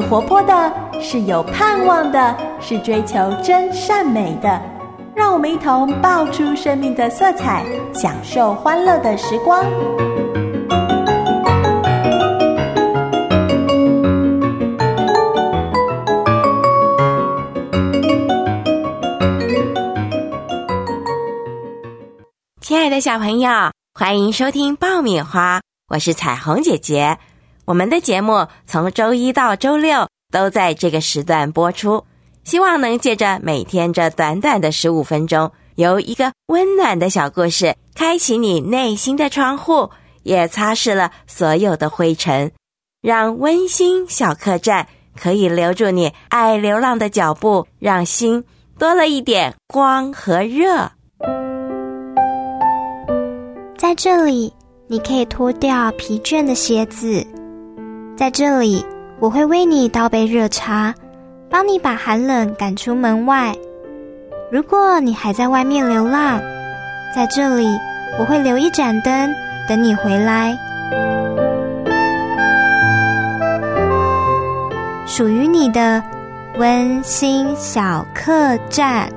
活泼的，是有盼望的，是追求真善美的。让我们一同爆出生命的色彩，享受欢乐的时光。 亲爱的小朋友，欢迎收听爆米花，我是彩虹姐姐。我们的节目从周一到周六都在这个时段播出，希望能借着每天这短短的15分钟，由一个温暖的小故事开启你内心的窗户，也擦拭了所有的灰尘，让温馨小客栈可以留住你爱流浪的脚步，让心多了一点光和热。 在这里，你可以脱掉疲倦的鞋子。在这里，我会为你倒杯热茶，帮你把寒冷赶出门外。如果你还在外面流浪，在这里，我会留一盏灯，等你回来。属于你的温馨小客栈。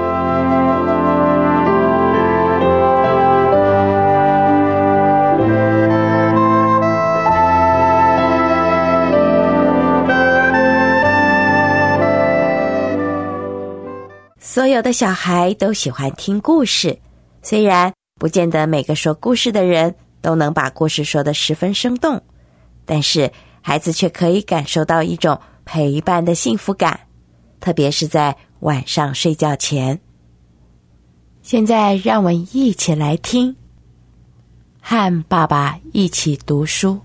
所有的小孩都喜欢听故事，虽然不见得每个说故事的人都能把故事说得十分生动，但是孩子却可以感受到一种陪伴的幸福感，特别是在晚上睡觉前。现在让我们一起来听，和爸爸一起读书。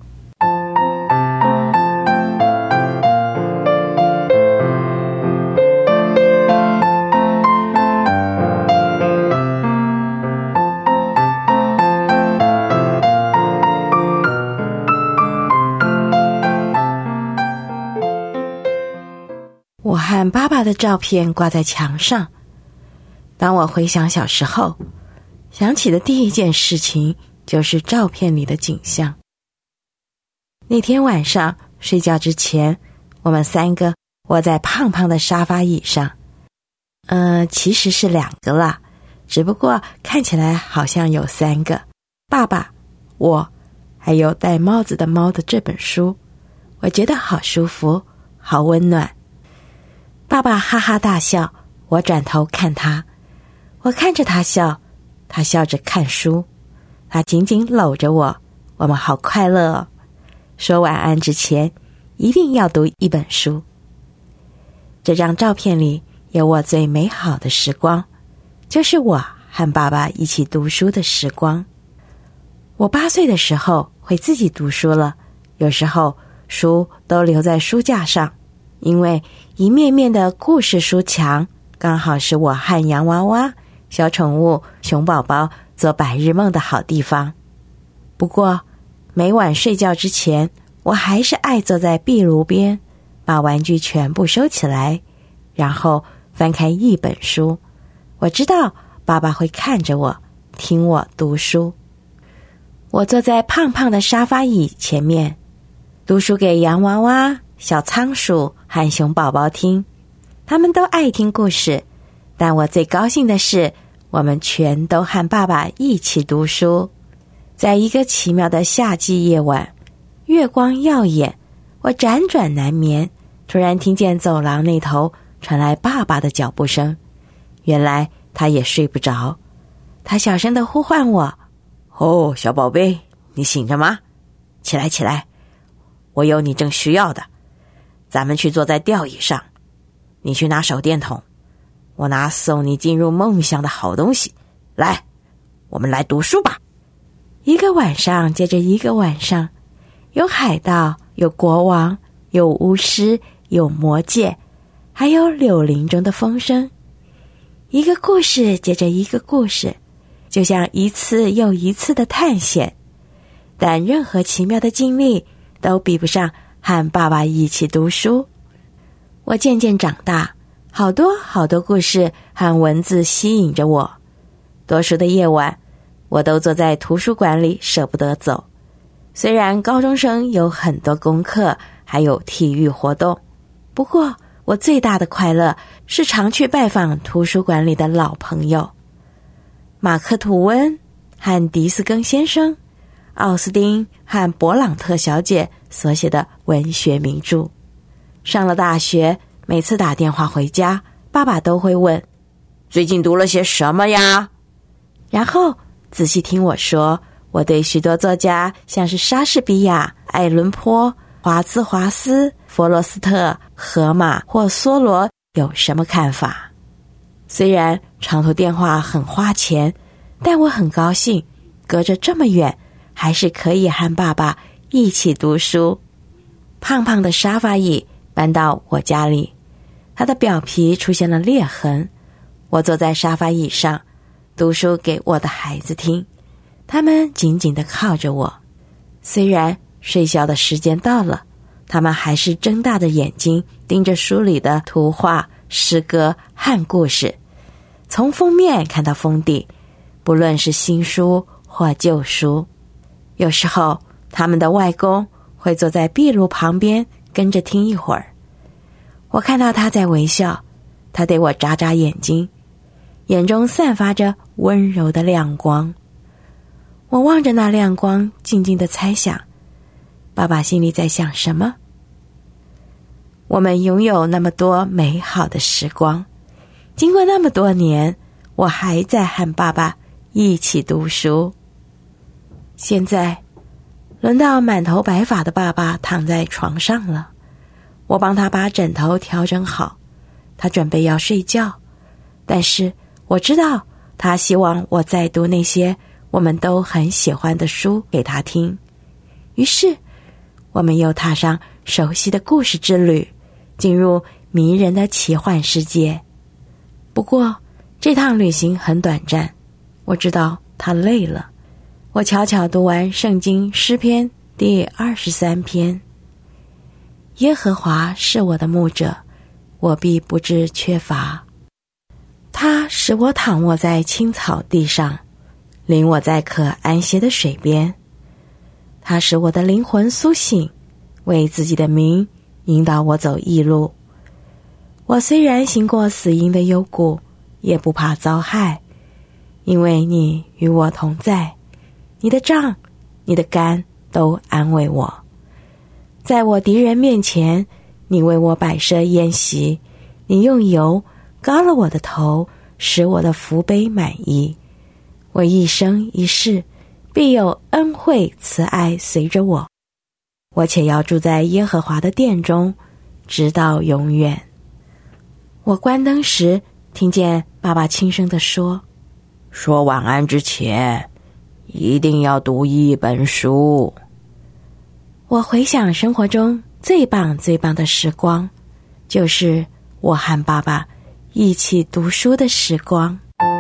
我和爸爸的照片挂在墙上，当我回想小时候，想起的第一件事情就是照片里的景象。那天晚上睡觉之前，我们3个窝在胖胖的沙发椅上，其实是2个啦，只不过看起来好像有3个，爸爸、我，还有戴帽子的猫的这本书，我觉得好舒服，好温暖。爸爸哈哈大笑，我转头看他，我看着他笑，他笑着看书，他紧紧搂着我，我们好快乐哦。说晚安之前，一定要读一本书。这张照片里有我最美好的时光，就是我和爸爸一起读书的时光。我8岁的时候会自己读书了，有时候书都留在书架上，因为一面面的故事书墙刚好是我和洋娃娃、小宠物、熊宝宝做白日梦的好地方。不过每晚睡觉之前，我还是爱坐在壁炉边，把玩具全部收起来，然后翻开一本书。我知道爸爸会看着我，听我读书。我坐在胖胖的沙发椅前面，读书给洋娃娃、小仓鼠和熊宝宝听，他们都爱听故事，但我最高兴的是，我们全都和爸爸一起读书。在一个奇妙的夏季夜晚，月光耀眼，我辗转难眠，突然听见走廊那头传来爸爸的脚步声，原来他也睡不着。他小声地呼唤我：哦，小宝贝，你醒着吗？起来起来，我有你正需要的。咱们去坐在吊椅上，你去拿手电筒，我拿送你进入梦乡的好东西。来，我们来读书吧。一个晚上接着一个晚上，有海盗，有国王，有巫师，有魔戒，还有柳林中的风声。一个故事接着一个故事，就像一次又一次的探险，但任何奇妙的经历都比不上和爸爸一起读书。我渐渐长大，好多好多故事和文字吸引着我。多数的夜晚，我都坐在图书馆里舍不得走。虽然高中生有很多功课，还有体育活动， 不过我最大的快乐是常去拜访图书馆里的老朋友，马克·吐温和迪斯更先生，奥斯汀和勃朗特小姐所写的文学名著。上了大学，每次打电话回家，爸爸都会问：最近读了些什么呀？然后仔细听我说，我对许多作家，像是莎士比亚、爱伦坡、华兹华斯、弗罗斯特、荷马或梭罗有什么看法。虽然长途电话很花钱，但我很高兴，隔着这么远，还是可以和爸爸一起读书。胖胖的沙发椅搬到我家里，它的表皮出现了裂痕。我坐在沙发椅上，读书给我的孩子听，他们紧紧地靠着我。虽然睡觉的时间到了，他们还是睁大着眼睛盯着书里的图画、诗歌和故事，从封面看到封底，不论是新书或旧书。有时候他们的外公会坐在壁炉旁边跟着听一会儿。我看到他在微笑，他对我眨眨眼睛，眼中散发着温柔的亮光。我望着那亮光，静静地猜想，爸爸心里在想什么。我们拥有那么多美好的时光，经过那么多年，我还在和爸爸一起读书。现在轮到满头白发的爸爸躺在床上了，我帮他把枕头调整好，他准备要睡觉，但是我知道他希望我再读那些我们都很喜欢的书给他听。于是我们又踏上熟悉的故事之旅，进入迷人的奇幻世界。不过这趟旅行很短暂，我知道他累了。我悄悄读完圣经诗篇第23篇，耶和华是我的牧者，我必不致缺乏。他使我躺卧在青草地上，领我在可安歇的水边。他使我的灵魂苏醒，为自己的名引导我走义路。我虽然行过死荫的幽谷，也不怕遭害，因为你与我同在，你的杖，你的竿都安慰我。在我敌人面前，你为我摆设宴席，你用油膏了我的头，使我的福杯满溢。我一生一世必有恩惠慈爱随着我，我且要住在耶和华的殿中，直到永远。我关灯时，听见爸爸轻声地说晚安之前，一定要读一本书。我回想生活中最棒最棒的时光，就是我和爸爸一起读书的时光。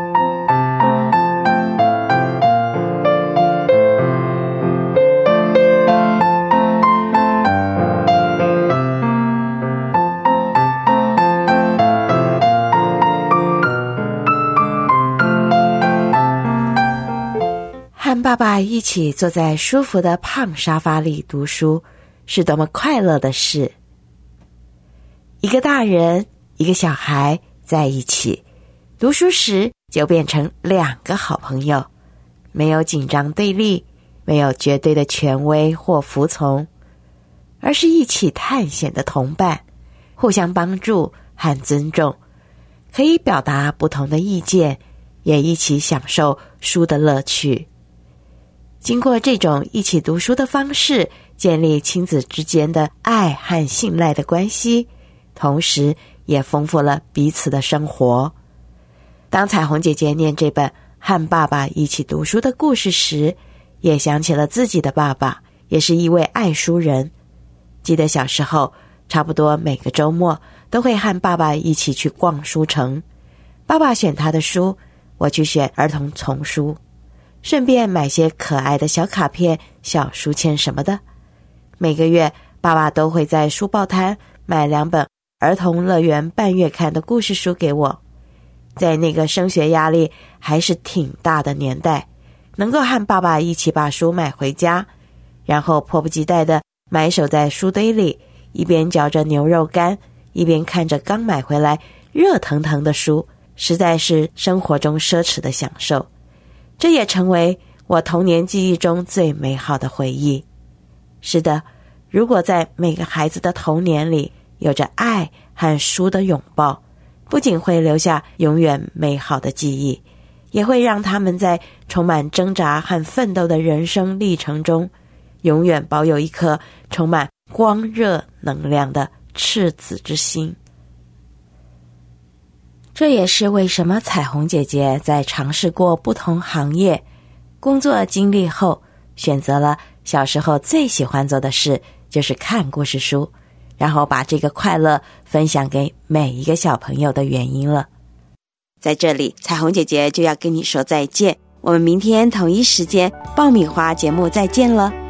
和爸爸一起坐在舒服的胖沙发里读书，是多么快乐的事。一个大人，一个小孩在一起读书时，就变成两个好朋友，没有紧张对立，没有绝对的权威或服从，而是一起探险的同伴，互相帮助和尊重，可以表达不同的意见，也一起享受书的乐趣。经过这种一起读书的方式，建立亲子之间的爱和信赖的关系，同时也丰富了彼此的生活。当彩虹姐姐念这本和爸爸一起读书的故事时，也想起了自己的爸爸，也是一位爱书人。记得小时候，差不多每个周末都会和爸爸一起去逛书城。爸爸选他的书，我去选儿童丛书，顺便买些可爱的小卡片、小书签什么的。每个月爸爸都会在书报摊买2本儿童乐园半月刊的故事书给我。在那个升学压力还是挺大的年代，能够和爸爸一起把书买回家，然后迫不及待地埋首在书堆里，一边嚼着牛肉干， 一边看着刚买回来热腾腾的书，实在是生活中奢侈的享受。这也成为我童年记忆中最美好的回忆。是的，如果在每个孩子的童年里有着爱和书的拥抱，不仅会留下永远美好的记忆，也会让他们在充满挣扎和奋斗的人生历程中，永远保有一颗充满光热能量的赤子之心。这也是为什么彩虹姐姐在尝试过不同行业工作经历后，选择了小时候最喜欢做的事，就是看故事书，然后把这个快乐分享给每一个小朋友的原因了。在这里，彩虹姐姐就要跟你说再见，我们明天同一时间爆米花节目再见了。